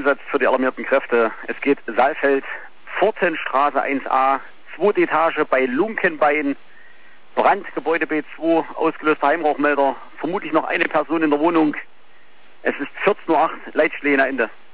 eingesetzt für die alarmierten Kräfte. Es geht Saalfeld, Pfortenstraße 1a, 2. Etage bei Lunkenbein, Brand, Gebäude B2, ausgelöster Heimrauchmelder, vermutlich noch eine Person in der Wohnung. Es ist 14:08 Uhr, Leitstelle Ende.